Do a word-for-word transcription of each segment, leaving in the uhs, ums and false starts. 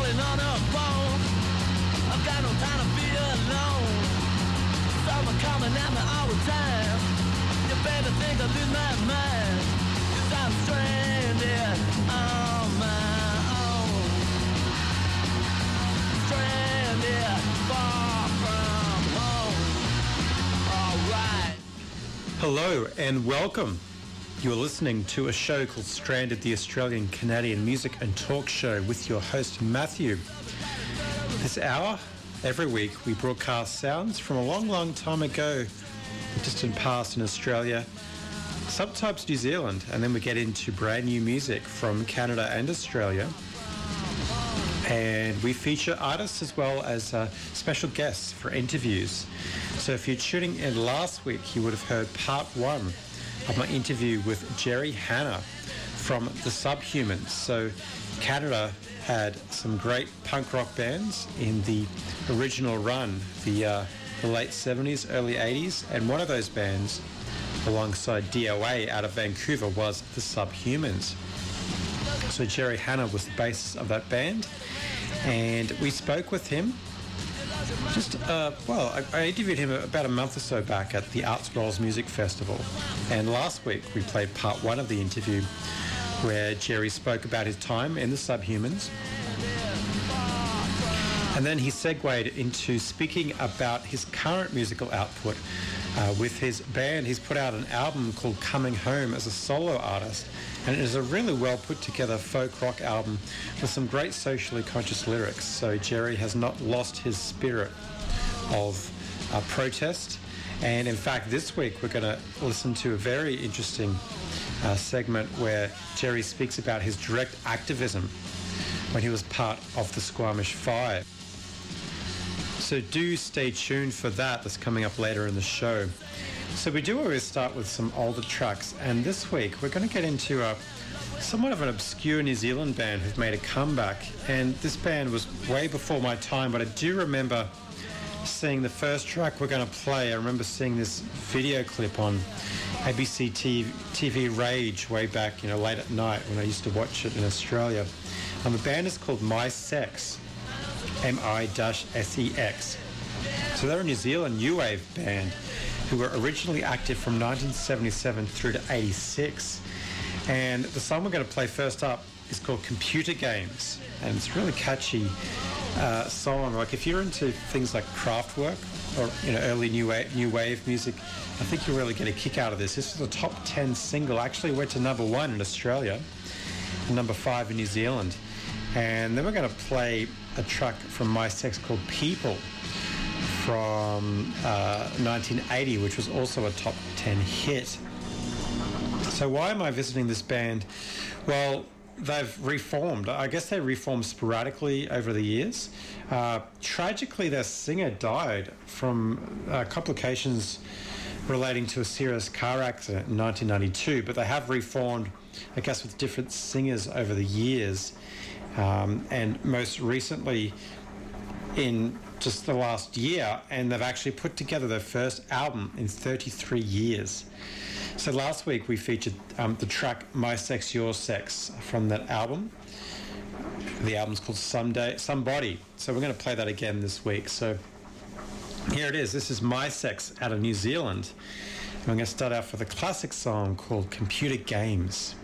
calling on her phone. I've got no time to be alone. Someone coming at me all the time. You better think I lose my mind. Cause I'm stranded on my own. Stranded far from home. Alright. Hello and welcome. You are listening to a show called Stranded, the Australian Canadian music and talk show with your host Matthew. This hour, every week, we broadcast sounds from a long, long time ago, the distant past in Australia, sometimes New Zealand, and then we get into brand new music from Canada and Australia. And we feature artists as well as uh, special guests for interviews. So if you're tuning in last week, you would have heard part one of my interview with Gerry Hanna from the Subhumans. So Canada had some great punk rock bands in the original run, the, uh, the late seventies, early eighties, and one of those bands, alongside D O A out of Vancouver, was the Subhumans. So Gerry Hanna was the bassist of that band, and we spoke with him just, uh, well, I, I interviewed him about a month or so back at the Arts Rolls Music Festival, and last week we played part one of the interview where Gerry spoke about his time in the Subhumans, and then he segued into speaking about his current musical output uh, with his band. He's put out an album called Coming Home as a solo artist, and it is a really well put together folk rock album with some great socially conscious lyrics. So Gerry has not lost his spirit of uh, protest, and in fact this week we're going to listen to a very interesting uh, segment where Gerry speaks about his direct activism when he was part of the Squamish Five. So do stay tuned for that. That's coming up later in the show. So we do always start with some older tracks, and this week we're going to get into a somewhat of an obscure New Zealand band who've made a comeback, and this band was way before my time, but I do remember seeing the first track we're going to play. I remember seeing this video clip on A B C T V Rage way back, you know, late at night when I used to watch it in Australia. And the band is called My Sex, M I S E X. So they're a New Zealand new wave band who were originally active from nineteen seventy-seven through to eighty-six. And the song we're going to play first up is called Computer Games, and it's a really catchy uh, song. Like if you're into things like Kraftwerk or, you know, early new wave, new wave music, I think you'll really get a kick out of this. This was a top ten single, actually went to number one in Australia and number five in New Zealand. And then we're going to play a track from My Sex called People from uh, nineteen eighty, which was also a top ten hit. So why am I visiting this band? Well, they've reformed. I guess they reformed sporadically over the years. Uh, tragically, their singer died from uh, complications relating to a serious car accident in nineteen ninety-two, but they have reformed, I guess, with different singers over the years. Um, and most recently in just the last year, and they've actually put together their first album in thirty-three years. So last week we featured um, the track My Sex, Your Sex from that album. The album's called Someday, Somebody. So we're going to play that again this week. So here it is. This is My Sex out of New Zealand. And I'm going to start off with a classic song called Computer Games.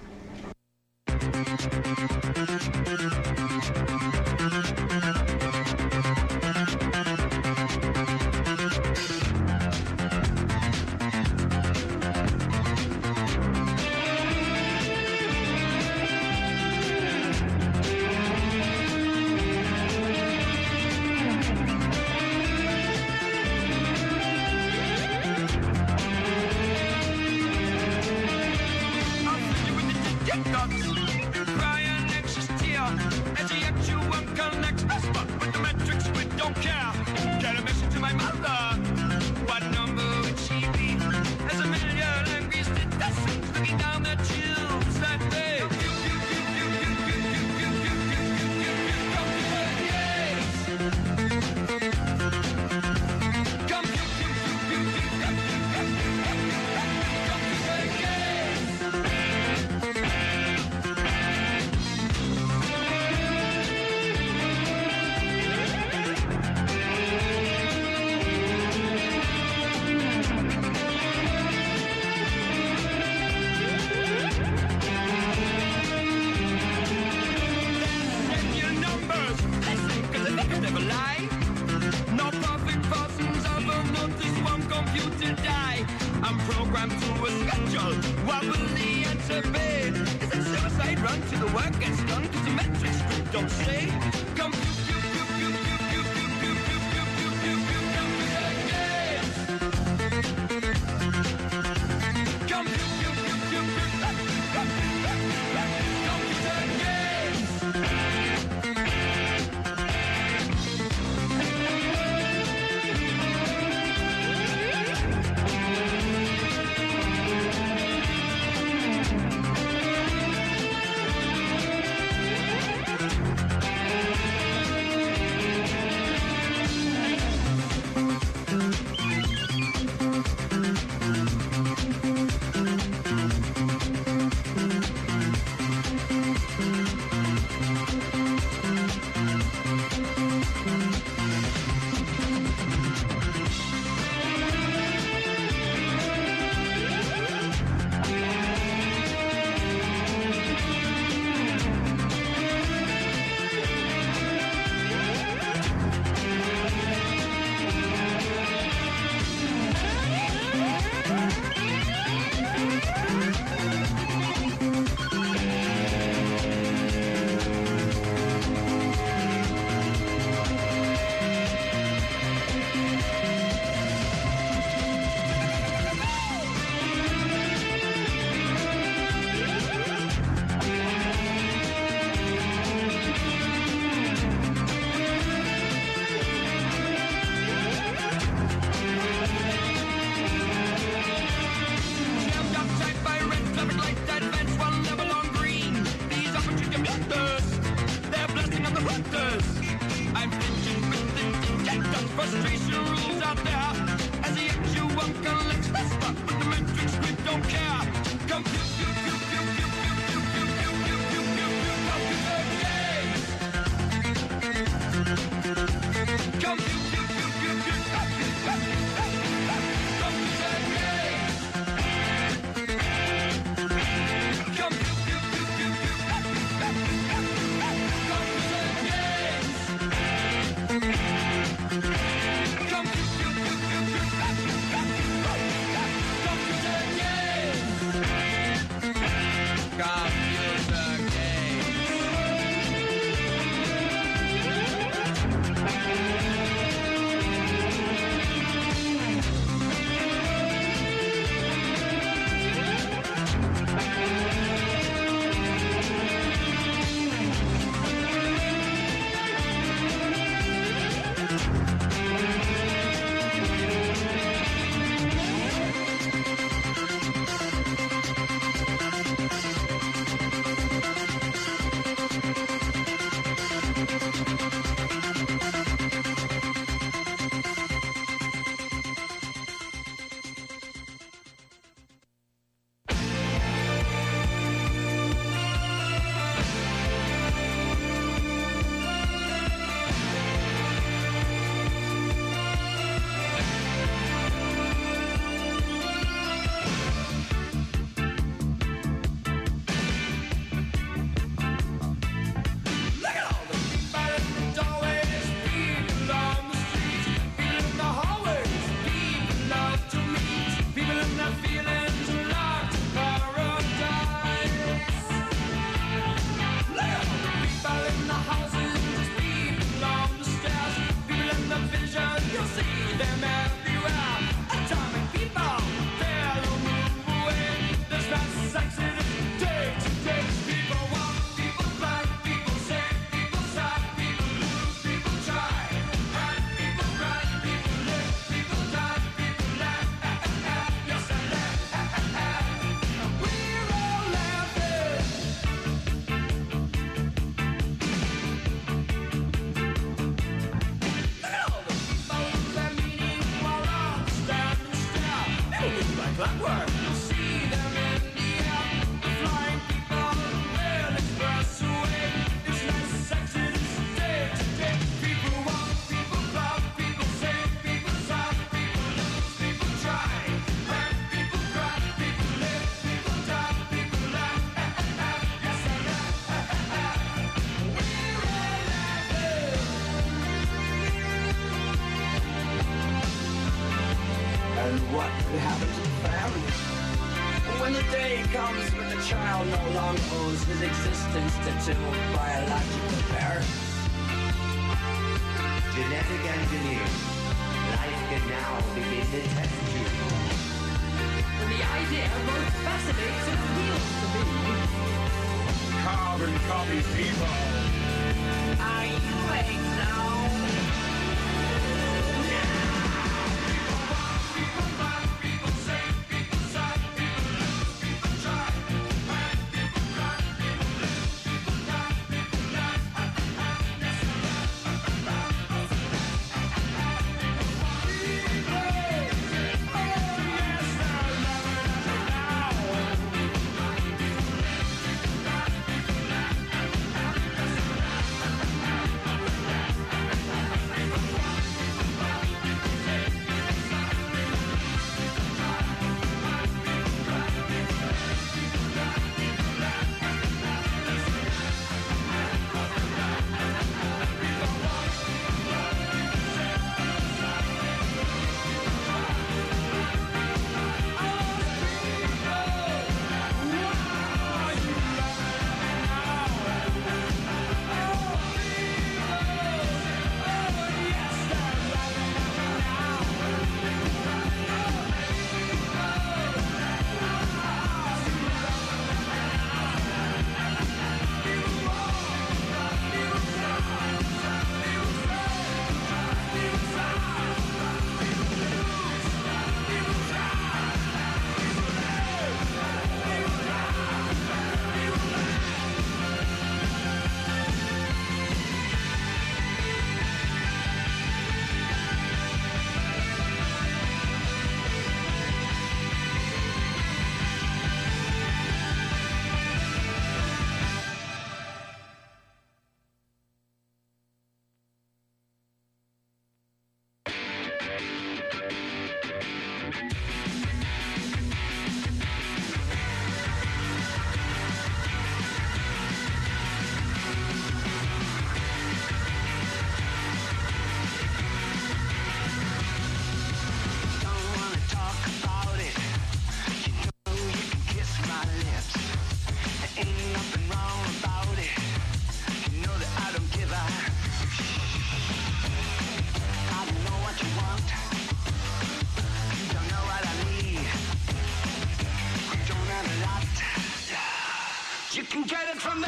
run till the work gets done, cause the metric script don't say, come pew, pew, pew, pew, pew, pew, pew, pew, pew, pew, pew, pew, computer games. Come pew, pew, pew, pew, pew, computer games. And what happens to the family when the day comes when the child no longer owes his existence to two biological parents. Genetic engineering. Life can now begin to test you. The idea both fascinates and appeals to me. Carbon copy people. Are you ready now? You can get it from me.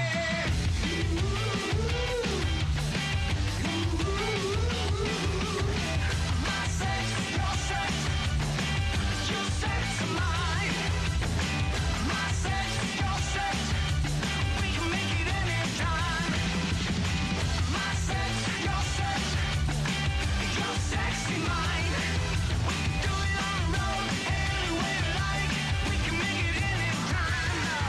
My sex, your sex, your sex and mine. My sex, your sex, we can make it anytime. My sex, your sex, your sexy mind. We can do it on the road, any way you like. We can make it anytime now.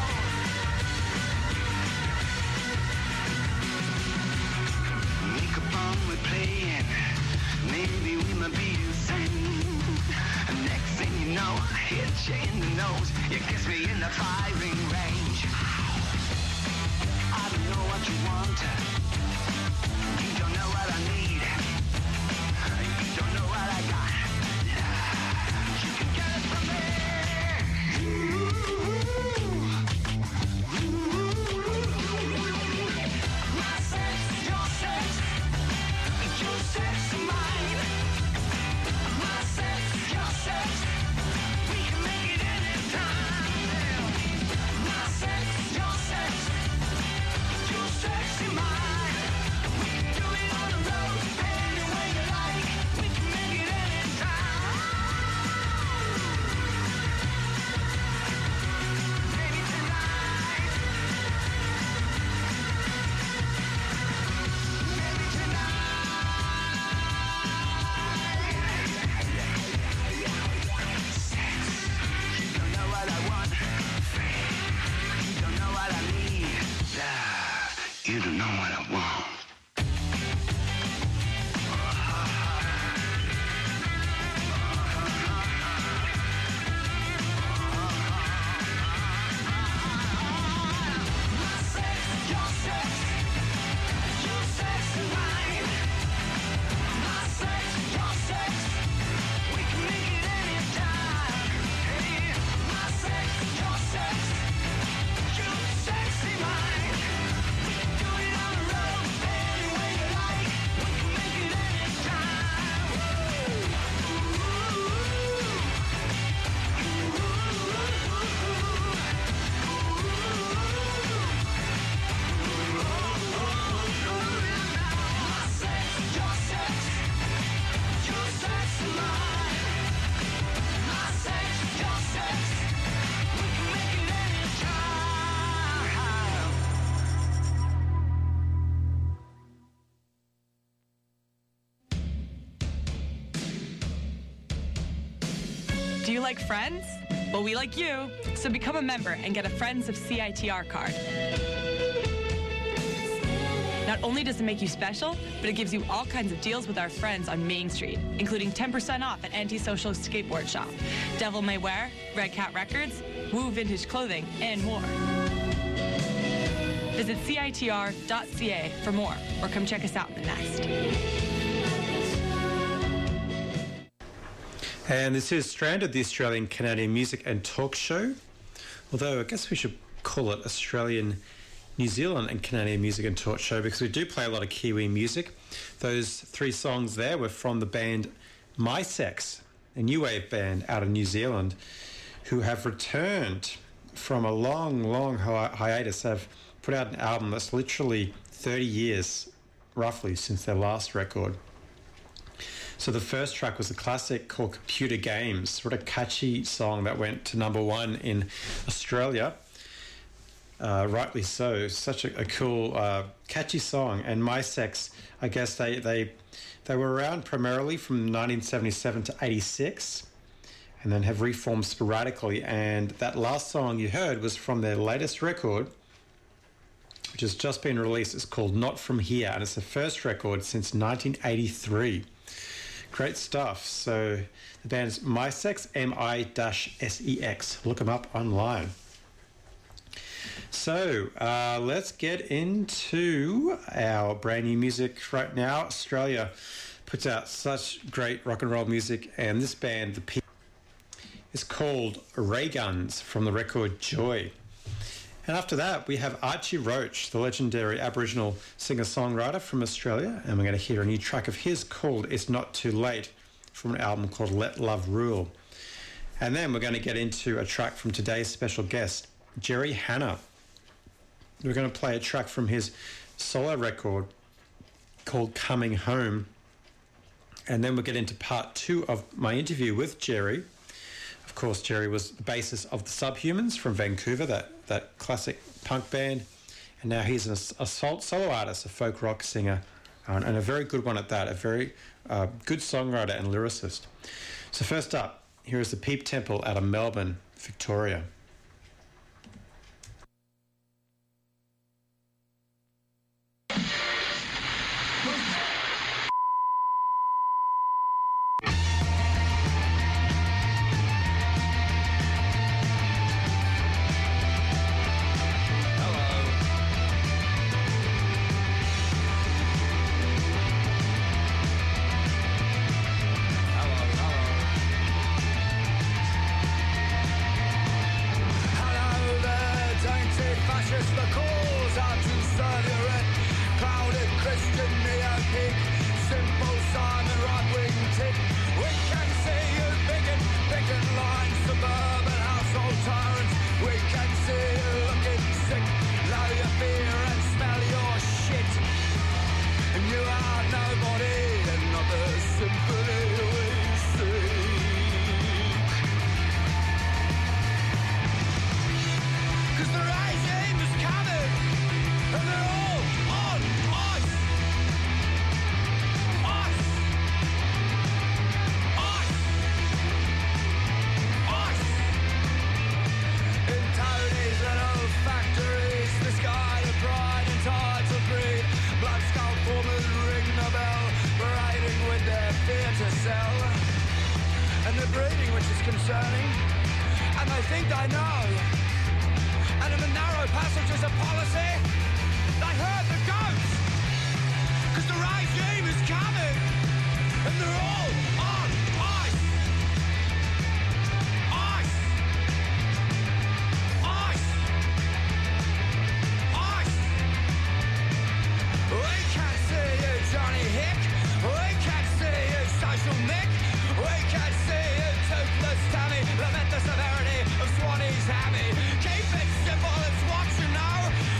Make a bomb we're playing. Maybe we might be insane. And next thing you know, I hit you in the nose. You kiss me in the firing range. I don't know what you want. You don't know what I need. You don't know what I got. You can get it from me. My sex, your sex, your sex and mine. My sex, your sex, we can make it anytime. My sex, your sex, your sex and mine. We can do it on the road, any way you like. We can make it anytime. Maybe tonight. Maybe tonight. You don't know what I want. You don't know what I need. Love. You don't know what I want. My sex, your sex, your sex and mine. My sex, your sex, we can make it anytime. Hey, my sex, your sex, Do you like Friends? Well, we like you. So become a member and get a Friends of C I T R card. Not only does it make you special, but it gives you all kinds of deals with our friends on Main Street, including ten percent off at Antisocial Skateboard Shop, Devil May Wear, Red Cat Records, Woo Vintage Clothing, and more. Visit C I T R dot C A for more, or come check us out in the Nest. And this is Stranded, the Australian Canadian music and talk show. Although I guess we should call it Australian, New Zealand and Canadian music and talk show, because we do play a lot of Kiwi music. Those three songs there were from the band My Sex, a new wave band out of New Zealand, who have returned from a long, long hi- hiatus. They've put out an album that's literally thirty years, roughly, since their last record. So the first track was a classic called Computer Games. What a catchy song that went to number one in Australia. Uh, rightly so. Such a, a cool, uh, catchy song. And My Sex, I guess they, they they were around primarily from nineteen seventy-seven to eighty-six, and then have reformed sporadically. And that last song you heard was from their latest record, which has just been released. It's called Not From Here, and it's the first record since nineteen eighty-three. Great stuff. So the band's My Sex, M I S E X. Look them up online. So uh, let's get into our brand new music right now. Australia puts out such great rock and roll music, and this band, the P, is called Ray Guns from the record Joy. And after that, we have Archie Roach, the legendary Aboriginal singer-songwriter from Australia, and we're going to hear a new track of his called It's Not Too Late from an album called Let Love Rule. And then we're going to get into a track from today's special guest, Jerry Hanna. We're going to play a track from his solo record called Coming Home. And then we'll get into part two of my interview with Jerry. Of course, Jerry was the bassist of the Subhumans from Vancouver, that, that classic punk band. And now he's a, a solo artist, a folk rock singer, uh, and a very good one at that, a very uh, good songwriter and lyricist. So first up, here is the Peep Temple out of Melbourne, Victoria. Lament the severity of Swanee's hammy. Keep it simple, it's what you know.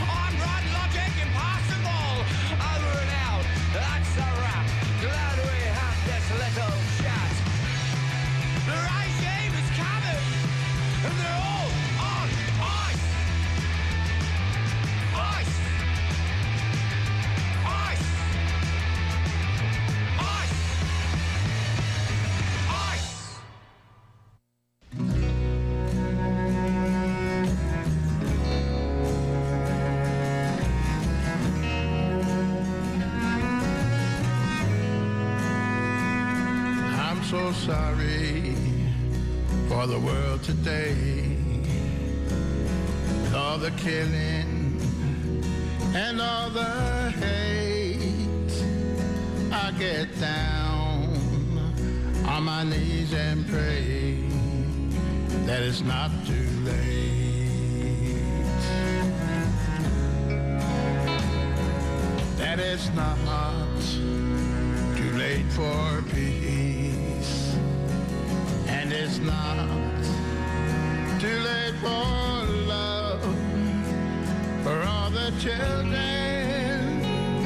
so sorry for the world today. With all the killing and all the hate, I get down on my knees and pray that it's not too late, that it's not too late for peace, and it's not too late for love, for all the children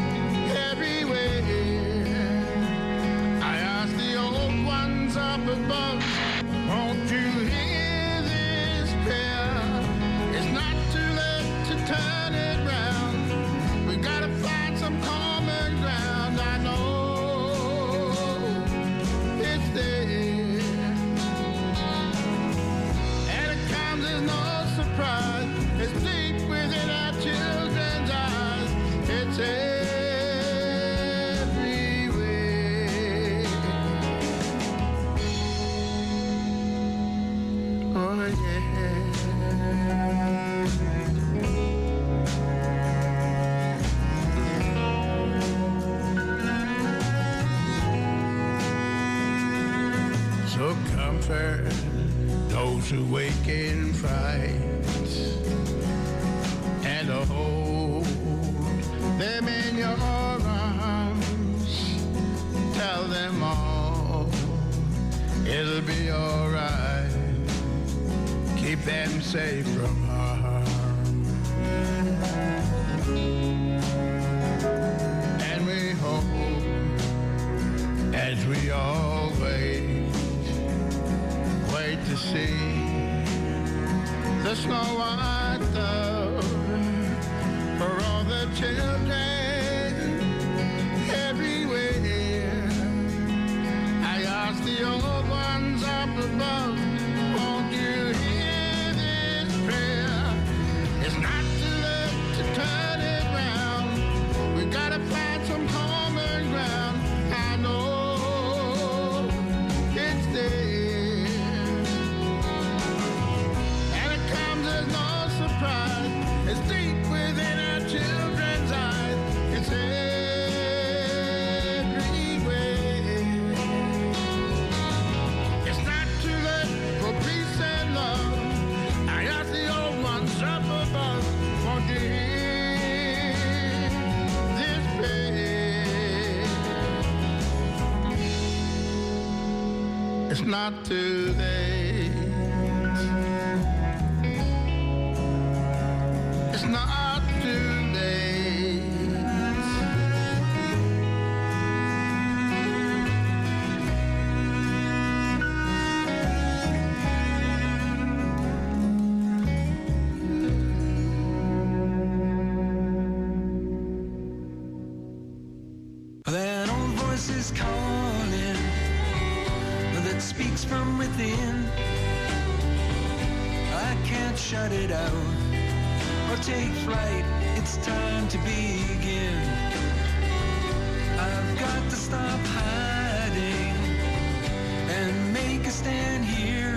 everywhere. I ask the old ones up above, won't you hear this prayer? It's not too late to turn it round. We gotta find some common ground. I know it's there, and it comes as no surprise. It's deep within our children's eyes. It's everywhere. Oh yeah. So comfort those who wake in fright, and hold them in your arms. Tell them all it'll be alright. Keep them safe from harm. And we hope as we all wait, wait to see the snow white dove, for all the children everywhere. I ask the old ones up above, won't you hear this prayer? It's not too late to turn it round. We gotta find some common ground. I know it's there, and it comes as no surprise. It's deep within our children's eyes. It's everywhere. It's not too late for peace and love. I ask the old ones up above, won't you hear this prayer? It's not too late. It's not too late. That old voice is calling, that speaks from within. I can't shut it out or take flight, it's time to begin. I've got to stop hiding and make a stand here.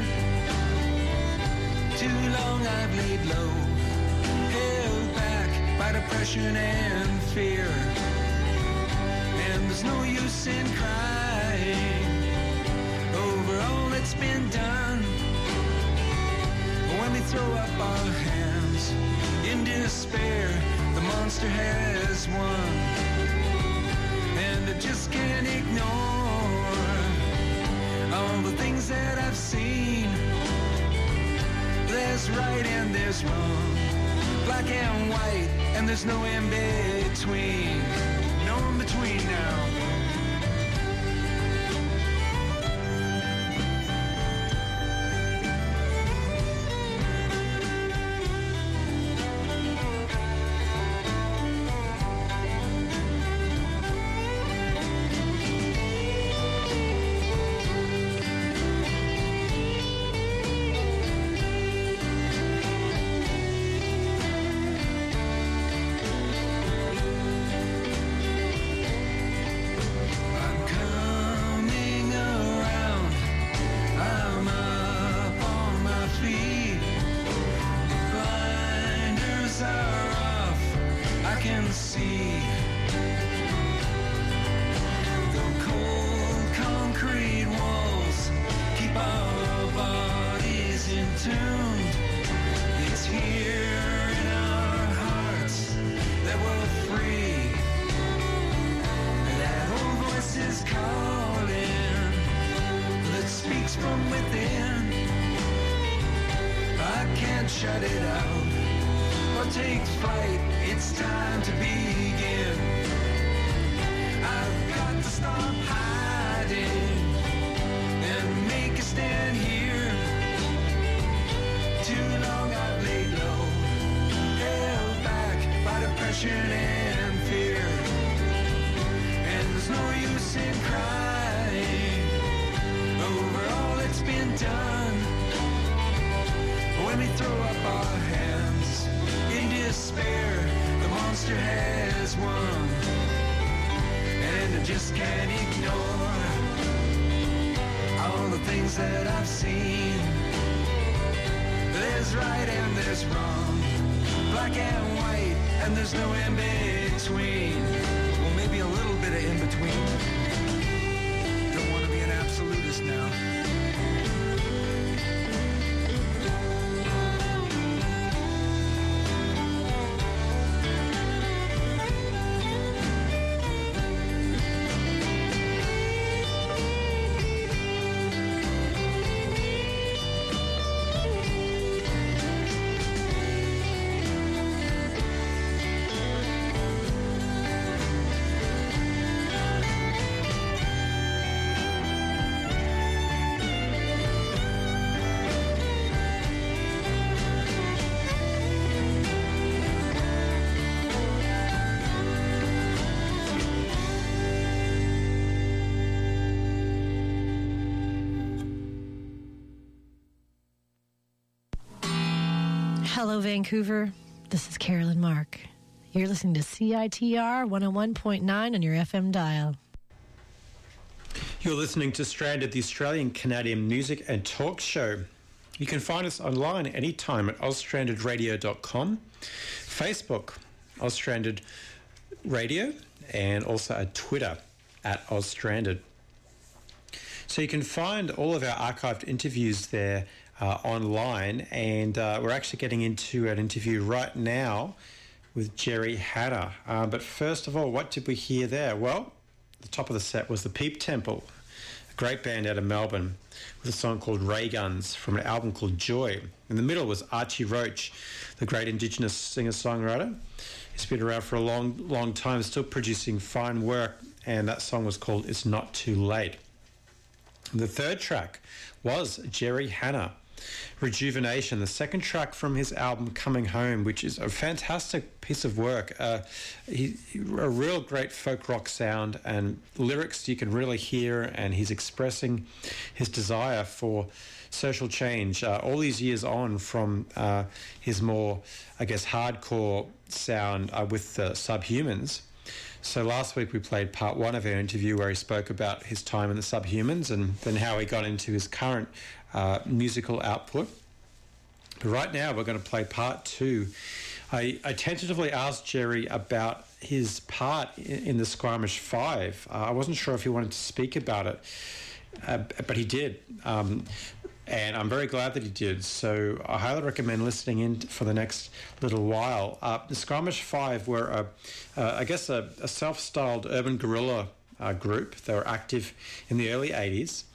Too long I've laid low, held back by depression and fear. And there's no use in crying over all that's been done. When we throw up our hands in despair, the monster has won. And I just can't ignore all the things that I've seen. There's right and there's wrong, black and white, and there's no in between. No in between now. sea. The cold concrete walls keep our bodies in tune. It's here in our hearts that we're free. That old voice is calling, that speaks from within. I can't shut it out or take flight. It's time to begin. I've got to stop hiding and make a stand here. Too long I've laid low, held back by depression and fear. And there's no use in crying over all that's been done. When we throw up our hands in despair, the monster has won. And I just can't ignore all the things that I've seen. There's right and there's wrong, black and white, and there's no in between. Well, maybe a little bit of in between. Don't want to be an absolutist now. Hello, Vancouver. This is Carolyn Mark. You're listening to C I T R one oh one point nine on your F M dial. You're listening to Stranded, the Australian Canadian music and talk show. You can find us online anytime at oz stranded radio dot com, Facebook, Ozstranded Radio, and also at Twitter, at Ozstranded. So you can find all of our archived interviews there uh, online, and uh, we're actually getting into an interview right now with Gerry Hanna. Uh, but first of all, what did we hear there? Well, the top of the set was the Peep Temple, a great band out of Melbourne, with a song called Ray Guns from an album called Joy. In the middle was Archie Roach, the great Indigenous singer-songwriter. He's been around for a long, long time, still producing fine work, and that song was called It's Not Too Late. The third track was Gerry Hanna, Rejuvenation, the second track from his album Coming Home, which is a fantastic piece of work. Uh, he, a real great folk rock sound and lyrics you can really hear, and he's expressing his desire for social change uh, all these years on from uh, his more, I guess, hardcore sound uh, with the Subhumans. So last week we played part one of our interview where he spoke about his time in the Subhumans and then how he got into his current uh, musical output. But right now we're going to play part two. I, I tentatively asked Gerry about his part in, in the Squamish Five. Uh, I wasn't sure if he wanted to speak about it, uh, but he did. Um, And I'm very glad that he did. So I highly recommend listening in for the next little while. Uh, the Squamish Five were, a, uh, I guess, a, a self-styled urban guerrilla uh, group. They were active in the early eighties.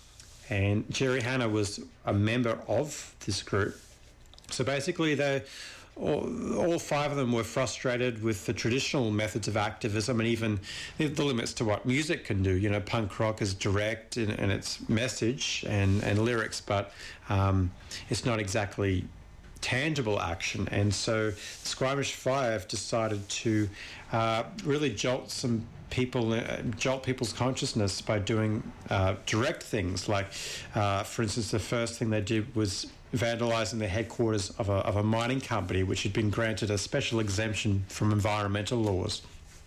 And Gerry Hanna was a member of this group. So basically, they... All, all five of them were frustrated with the traditional methods of activism and even the, the limits to what music can do. You know, punk rock is direct in, in its message and, and lyrics, but um, it's not exactly tangible action. And so the Squamish Five decided to uh, really jolt some people, uh, jolt people's consciousness by doing uh, direct things. Like, uh, for instance, the first thing they did was vandalising the headquarters of a, of a mining company which had been granted a special exemption from environmental laws.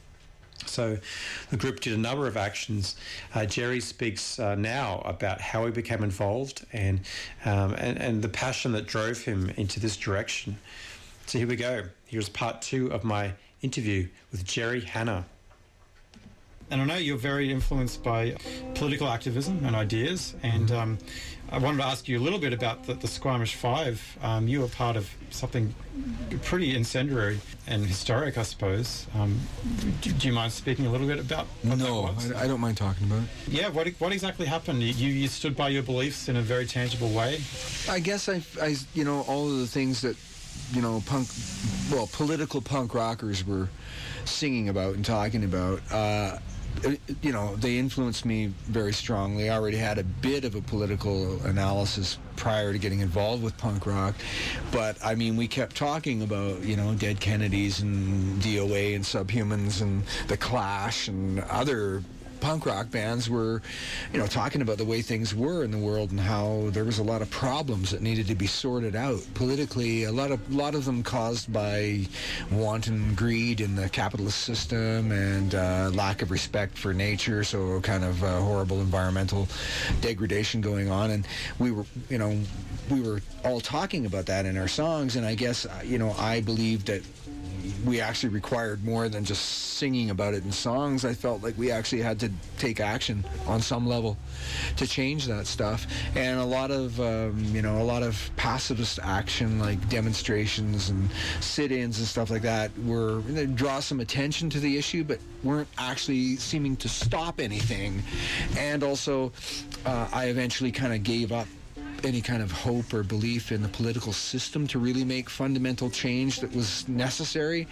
So the group did a number of actions. Uh, Gerry speaks uh, now about how he became involved and, um, and and the passion that drove him into this direction. So here we go. Here's part two of my interview with Jerry Hanna. And I know you're very influenced by political activism and ideas, and um, I wanted to ask you a little bit about the, the Squamish Five. Um, you were part of something pretty incendiary and historic, I suppose. Um, do, do you mind speaking a little bit about what No, that was? I, I don't mind talking about it. Yeah, what what exactly happened? You you stood by your beliefs in a very tangible way? I guess I, I, you know, all of the things that, you know, punk, well, political punk rockers were singing about and talking about, uh, you know, they influenced me very strongly. I already had a bit of a political analysis prior to getting involved with punk rock, but I mean, we kept talking about, you know, Dead Kennedys and D O A and Subhumans and The Clash and other punk rock bands were, you know, talking about the way things were in the world and how there was a lot of problems that needed to be sorted out politically. A lot of a lot of them caused by wanton greed in the capitalist system and uh, lack of respect for nature. So kind of uh, horrible environmental degradation going on. And we were, you know, we were all talking about that in our songs. And I guess, you know, I believed that we actually required more than just singing about it in songs. I felt like we actually had to take action on some level to change that stuff. And a lot of, um, you know, a lot of pacifist action, like demonstrations and sit-ins and stuff like that, were they draw some attention to the issue, but weren't actually seeming to stop anything. And also, uh, I eventually kind of gave up any kind of hope or belief in the political system to really make fundamental change that was necessary.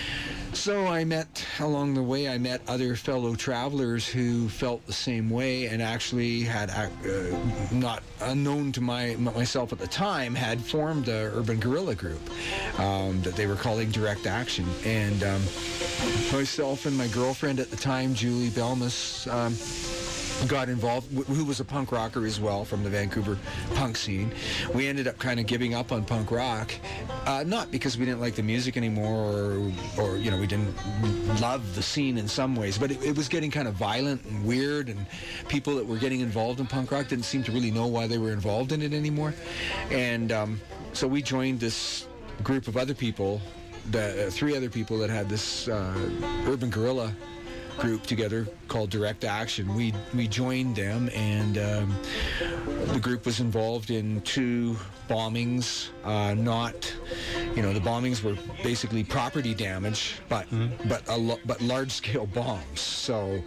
So I met, along the way, I met other fellow travelers who felt the same way and actually had, uh, not unknown to my myself at the time, had formed a urban guerrilla group um, that they were calling Direct Action. And um, myself and my girlfriend at the time, Julie Belmas, um, got involved, who was a punk rocker as well from the Vancouver punk scene. We ended up kind of giving up on punk rock, uh, not because we didn't like the music anymore or, or you know, we didn't love the scene in some ways, but it, it was getting kind of violent and weird, and people that were getting involved in punk rock didn't seem to really know why they were involved in it anymore. And um, so we joined this group of other people, the uh, three other people that had this uh, urban guerrilla group together called Direct Action. We we joined them, and um, the group was involved in two bombings. Uh, not, you know, the bombings were basically property damage, but mm-hmm. but a lo- but large scale bombs. So,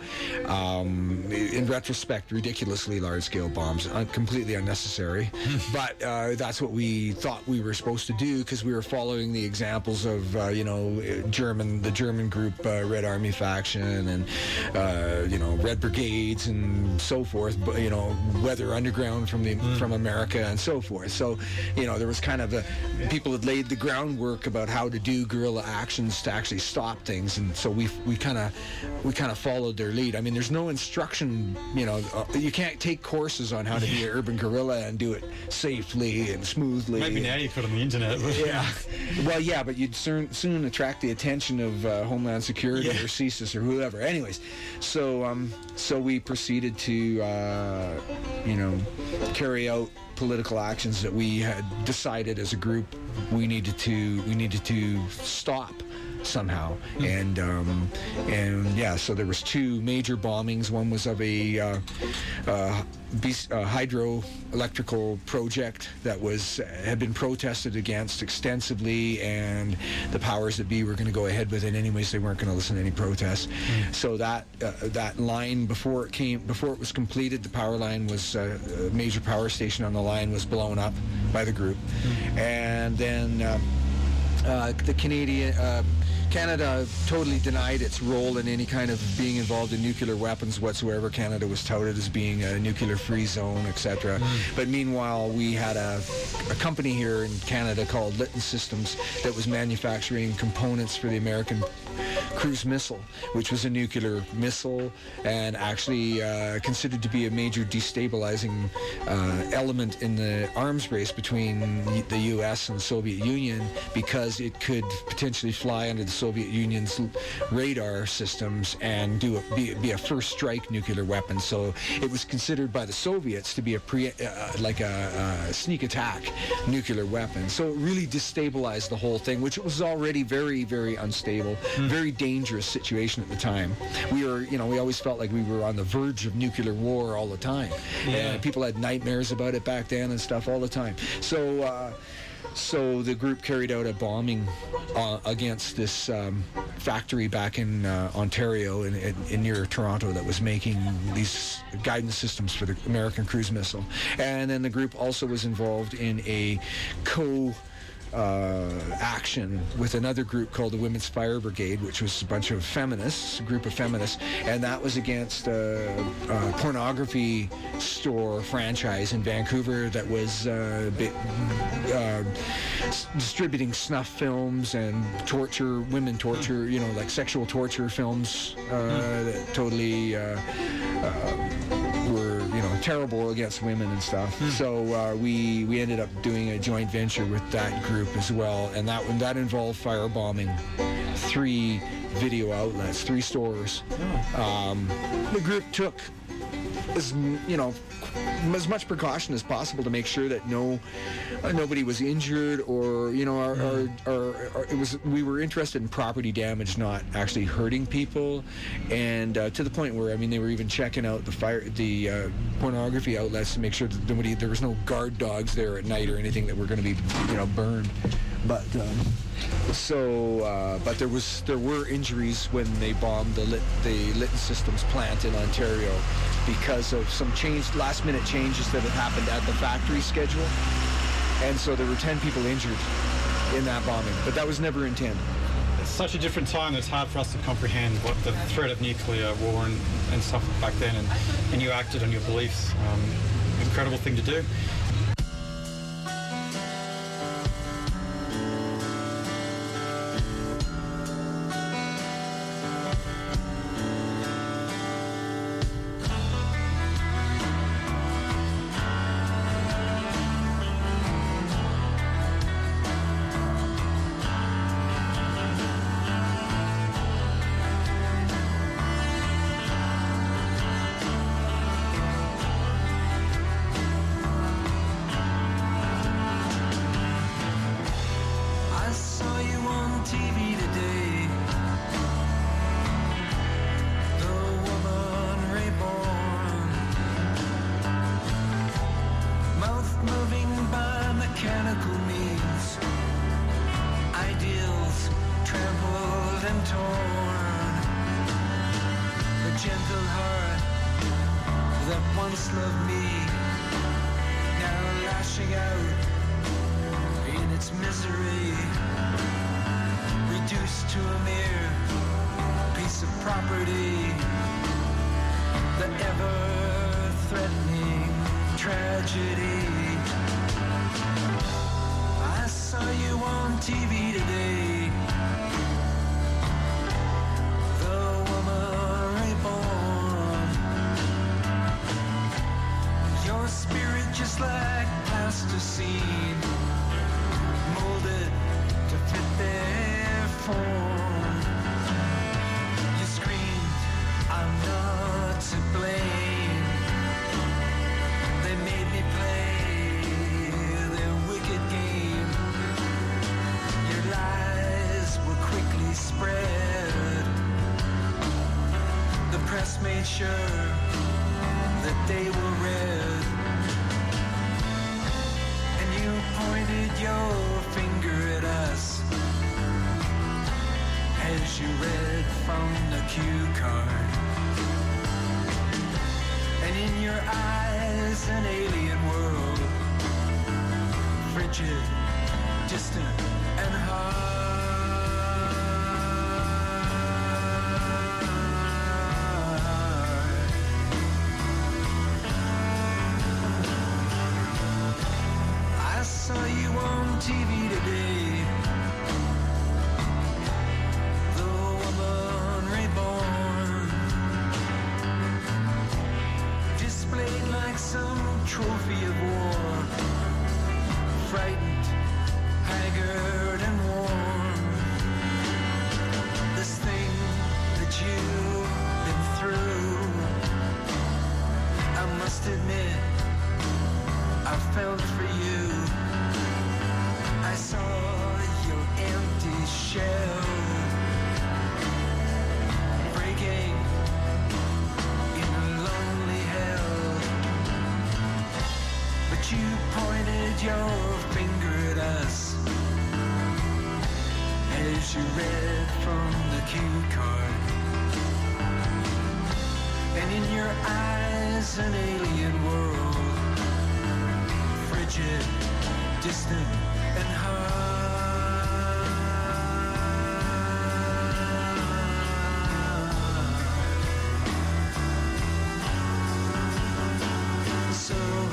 um, in retrospect, ridiculously large scale bombs, un- completely unnecessary. But uh, that's what we thought we were supposed to do because we were following the examples of uh, you know German the German group uh, Red Army faction and uh, you know Red Brigades and so forth. But you know Weather Underground from the mm. from America and so forth. So you know there was kind of a people had laid the groundwork about how to do guerrilla actions to actually stop things, and so we we kind of we kind of followed their lead. I mean, there's no instruction. You know, uh, you can't take courses on how to be an urban guerrilla and do it safely and smoothly. Maybe now you could on the internet. Yeah. Well, yeah, but you'd soon soon attract the attention of uh, Homeland Security yeah. or CSIS or whoever. Anyways, so um, so we proceeded to uh, you know carry out political actions that we had decided as a group we needed to we needed to stop somehow. Mm. And um, and yeah, so there was two major bombings. One was of a uh, uh, beast, uh, hydroelectrical project that was had been protested against extensively, and the powers that be were going to go ahead with it anyways. They weren't going to listen to any protests. Mm. So that uh, that line before it came before it was completed, the power line was uh, a major power station on the line was blown up by the group. Mm. And then uh, uh, the Canadian uh, Canada totally denied its role in any kind of being involved in nuclear weapons whatsoever. Canada was touted as being a nuclear-free zone, et cetera. Mm. But meanwhile, we had a, a company here in Canada called Litton Systems that was manufacturing components for the American cruise missile, which was a nuclear missile and actually uh, considered to be a major destabilizing uh, element in the arms race between the U S and the Soviet Union, because it could potentially fly under the Soviet Union's radar systems and do a, be, be a first strike nuclear weapon. So it was considered by the Soviets to be a pre, uh, like a, a sneak attack nuclear weapon. So it really destabilized the whole thing, which was already very, very unstable, mm. very dangerous situation at the time. We were, you know, we always felt like we were on the verge of nuclear war all the time. Yeah. And people had nightmares about it back then and stuff all the time. So, uh, So the group carried out a bombing uh, against this um, factory back in uh, Ontario, in, in, in near Toronto, that was making these guidance systems for the American cruise missile. And then the group also was involved in a co- Uh, action with another group called the Women's Fire Brigade, which was a bunch of feminists, a group of feminists, and that was against a, a pornography store franchise in Vancouver that was uh, bi- uh, s- distributing snuff films and torture, women torture, you know, like sexual torture films uh, that totally uh, uh, were, you know, terrible against women and stuff. Mm. So uh, we we ended up doing a joint venture with that group as well, and that one that involved firebombing three video outlets, three stores. Oh. Um, the group took as you know as much precaution as possible to make sure that no uh, nobody was injured, or you know, our, mm. our, our, our, it was we were interested in property damage, not actually hurting people, and uh, to the point where I mean they were even checking out the fire the uh, pornography outlets to make sure that nobody there was no guard dogs there at night or anything that were going to be you know burned. But um, so, uh, but there was there were injuries when they bombed the lit, the Litton Systems plant in Ontario because of some change, last minute changes that had happened at the factory schedule, and so there were ten people injured in that bombing. But that was never intended. It's such a different time that it's hard for us to comprehend what the threat of nuclear war and, and stuff back then, and, and you acted on your beliefs. Um, incredible thing to do. T V today, the woman pointed your finger at us as you read from the cue card. And in your eyes an alien world, frigid, distant, and hard. So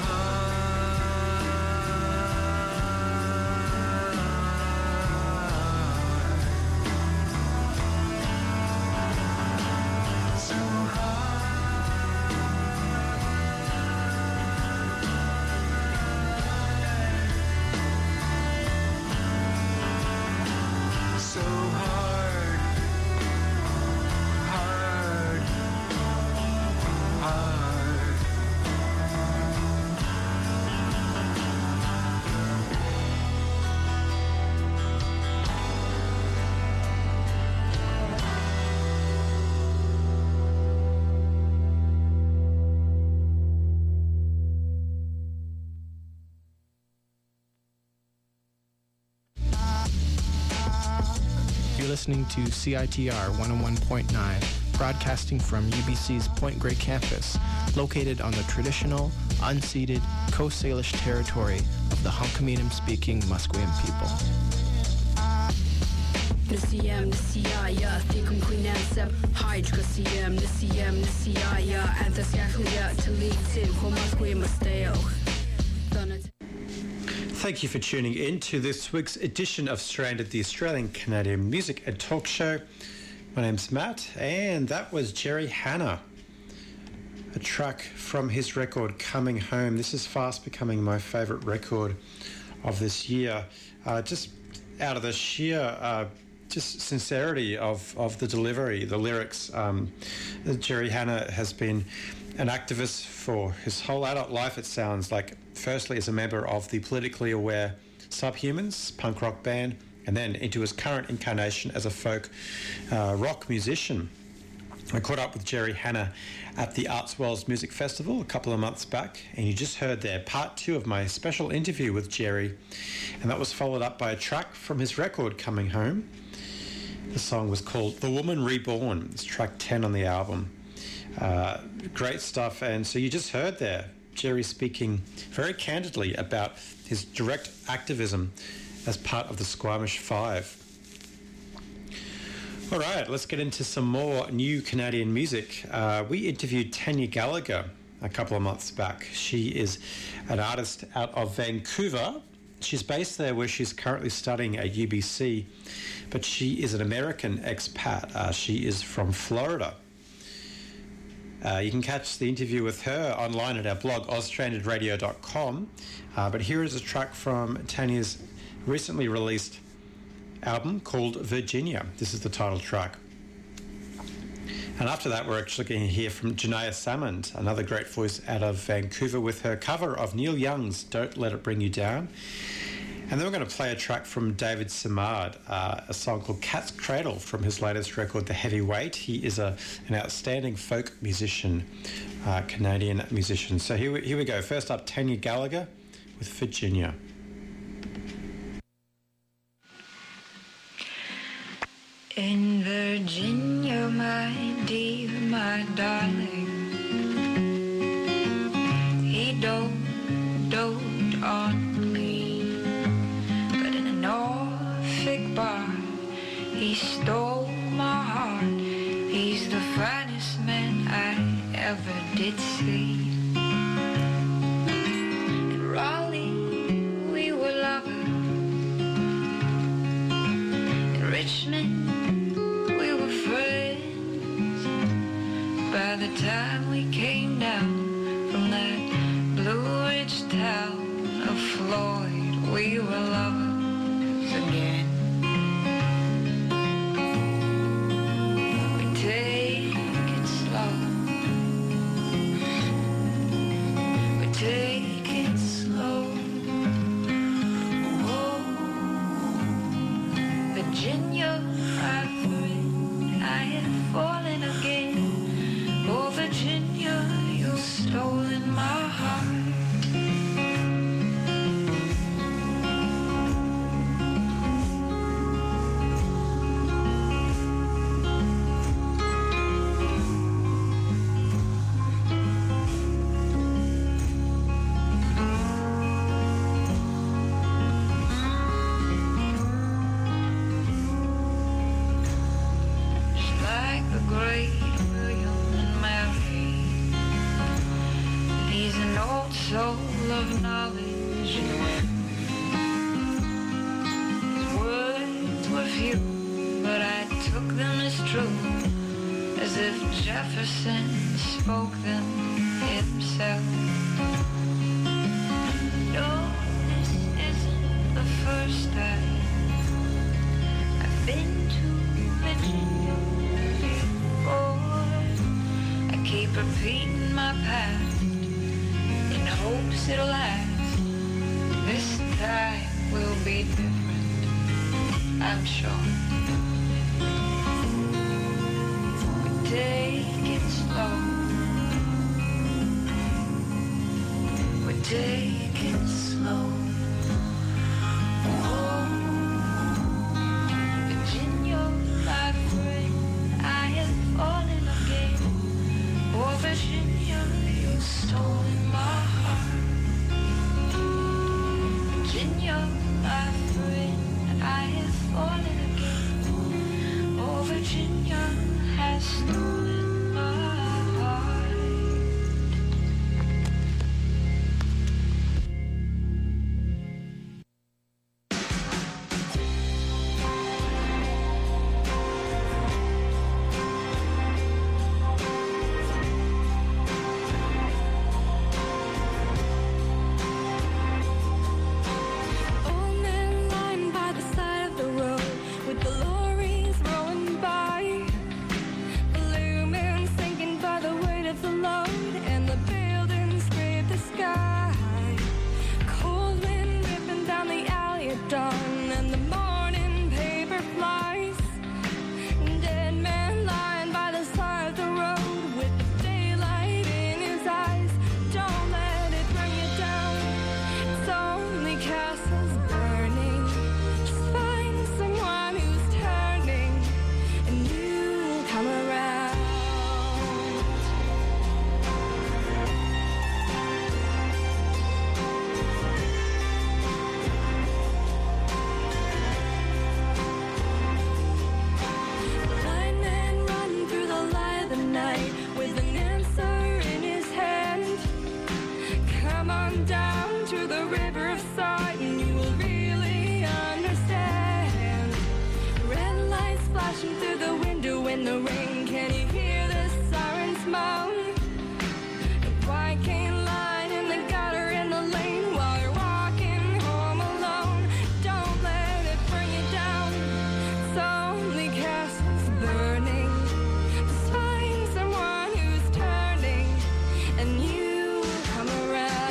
listening to C I T R one oh one point nine, broadcasting from U B C's Point Grey campus, located on the traditional, unceded Coast Salish territory of the Hunkaminam-speaking Musqueam people. Nisiyam nisiyaya thikum queenansep hydra siyam nisiyam nisiyaya anthasyakhliya talitin homasqueam masteo. Thank you for tuning in to this week's edition of Stranded, the Australian Canadian Music and Talk Show. My name's Matt, and that was Jerry Hanna, a track from his record Coming Home. This is fast becoming my favourite record of this year, uh, just out of the sheer uh, just sincerity of, of the delivery, the lyrics. Um, Jerry Hanna has been an activist for his whole adult life, it sounds like. Firstly as a member of the politically aware Subhumans punk rock band, and then into his current incarnation as a folk uh, rock musician. I caught up with Jerry Hanna at the Arts World Music Festival a couple of months back, and you just heard there part two of my special interview with Jerry, and that was followed up by a track from his record Coming Home. The song was called The Woman Reborn. It's track ten on the album. Uh, great stuff. And so you just heard there Jerry speaking very candidly about his direct activism as part of the Squamish Five. All right, let's get into some more new Canadian music. Uh, we interviewed Tanya Gallagher a couple of months back. She is an artist out of Vancouver. She's based there where she's currently studying at U B C, but she is an American expat. Uh, she is from Florida. Uh, you can catch the interview with her online at our blog, oz stranded radio dot com. Uh, but here is a track from Tanya's recently released album called Virginia. This is the title track. And after that, we're actually going to hear from Janaea Salmond, another great voice out of Vancouver, with her cover of Neil Young's Don't Let It Bring You Down. And then we're going to play a track from David Simard, uh, a song called Cat's Cradle from his latest record, The Heavyweight. He is a, an outstanding folk musician, uh, Canadian musician. So here we, here we go. First up, Tanya Gallagher with Virginia. In Virginia, my dear, my darling, he don't dote on me, but in a Norfolk bar, he stole my heart. He's the finest man I ever did see. In Raleigh, we were lovers. In Richmond, by the time we came down from that Blue Ridge town of Floyd, we were lovers again. We take it slow. We take it slow. Oh, Virginia, my friend, I have fallen again. Oh, Virginia, you've stolen my heart. the great William and Mary. He's an old soul of knowledge. His words were few, but I took them as true, as if Jefferson spoke them himself. No, this isn't the first time I've been to Virginia before. I keep repeating my past in hopes it'll last. This time will be different, I'm sure. We take it slow. We take it slow. Oh, Virginia, my friend, I have fallen again. Oh, Virginia, you've stolen my heart. Virginia, my friend, I have fallen again. Oh, Virginia has stolen my heart. Old man lying by the side of the road with the lorries rolling by. Blue moon sinking by the weight of the load, and the buildings scrape the sky. Cold wind ripping down the alley at dawn, and the morning paper flies. Dead man lying by the side of the road with the daylight in his eyes. Don't let it bring you down. It's only castles burning. Just find someone who's turning, and you'll come around. The blind man running through the light of the night with an answer in his hand. Come on down to the river of sight, and you will really understand. Red lights flashing through the window in the rain. Can you hear the sirens moan? The white cane line in the gutter in the lane while you're walking home alone. Don't let it bring you down. It's only castles burning. Just find someone who's turning, and you come around.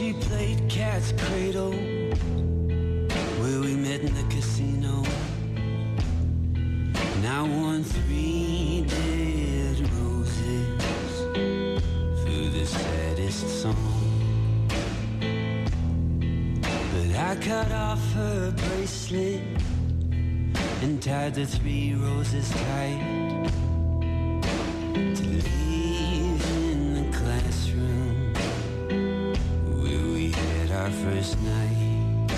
she played cat's cradle, where we met in the casino. And I won three dead roses for the saddest song. But I cut off her bracelet and tied the three roses tight to leave in the classroom where we had our first night.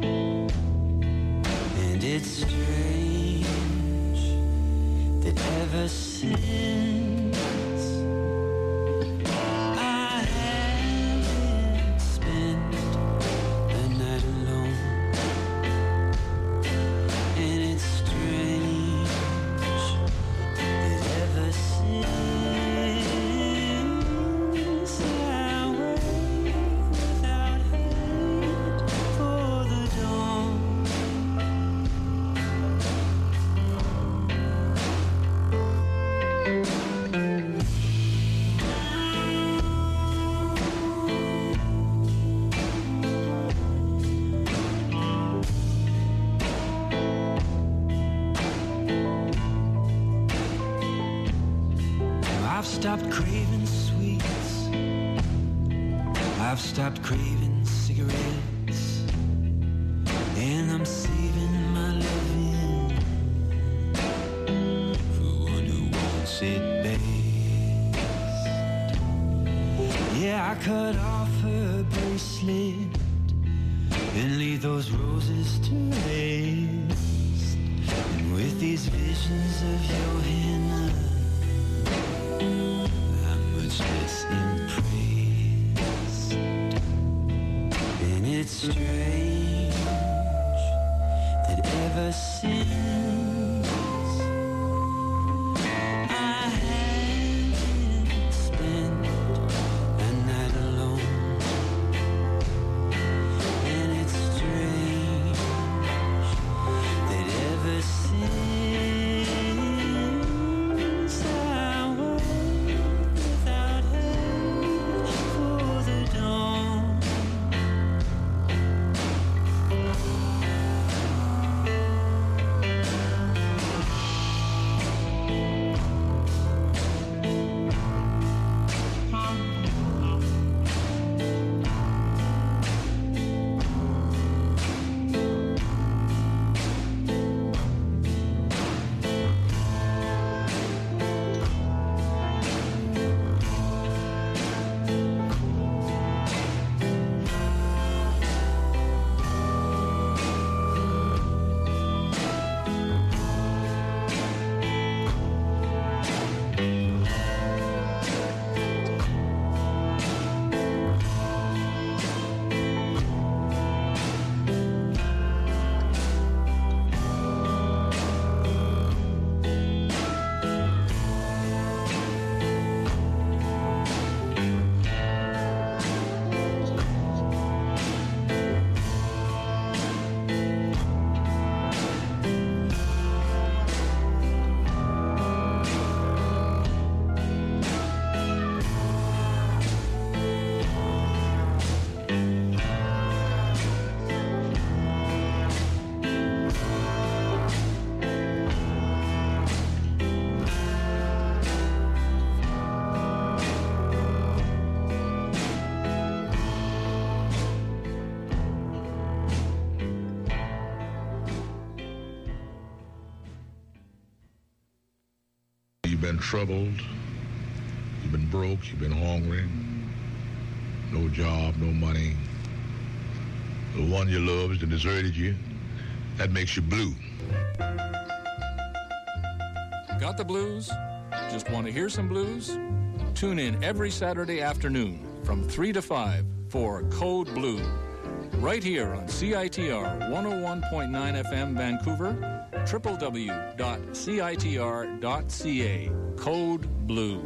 And it's strange that ever since I haven't spent a night alone. And it's strange that ever since I wake without hate for the dawn. I've stopped craving sweets. I've stopped craving cigarettes. And I'm saving my loving for one who wants it best. Yeah, I cut off her bracelet and leave those roses to rest. And with these visions of your henna, I'm much less impressed. And it's strange that ever since I haven't spent a night alone. And it's strange that ever since I woke without hate for the dawn. You've been troubled, you've been broke, you've been hungry, no job, no money. The one you loved has deserted you. That makes you blue. Got the blues? Just want to hear some blues? Tune in every Saturday afternoon from three to five for Code Blue. Right here on C I T R one oh one point nine F M Vancouver, w w w dot c i t r dot c a. Code Blue.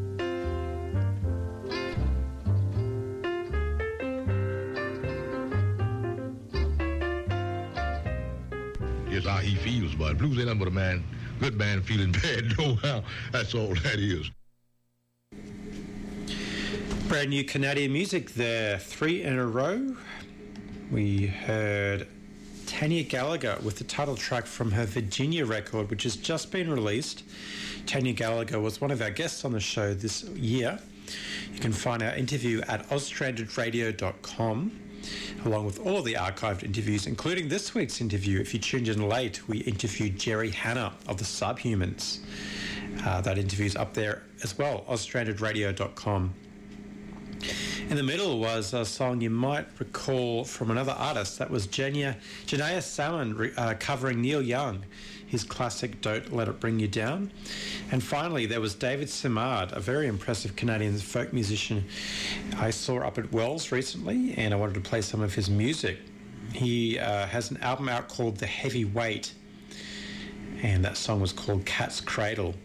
Here's how he feels about it. Blues ain't nothing but a man, good man feeling bad. No how. That's all that is. Brand new Canadian music there, three in a row. We heard Tanya Gallagher with the title track from her Virginia record, which has just been released. Tanya Gallagher was one of our guests on the show this year. You can find our interview at oz stranded radio dot com, along with all of the archived interviews, including this week's interview. If you tuned in late, we interviewed Jerry Hanna of the Subhumans. Uh, that interview's up there as well, oz stranded radio dot com. In the middle was a song you might recall from another artist. That was Janaea Salmon uh, covering Neil Young, his classic Don't Let It Bring You Down. And finally, there was David Simard, a very impressive Canadian folk musician I saw up at Wells recently, and I wanted to play some of his music. He uh, has an album out called The Heavy Weight, and that song was called Cat's Cradle.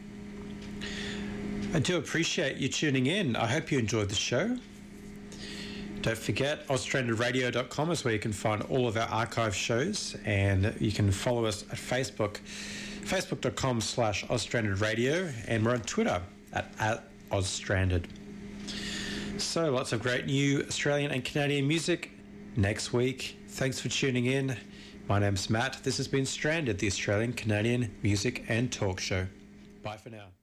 I do appreciate you tuning in. I hope you enjoyed the show. Don't forget, oz stranded radio dot com is where you can find all of our archive shows, and you can follow us at Facebook, facebook.com slash ozstrandedradio, and we're on Twitter at, at ozstranded. So lots of great new Australian and Canadian music next week. Thanks for tuning in. My name's Matt. This has been Stranded, the Australian Canadian music and talk show. Bye for now.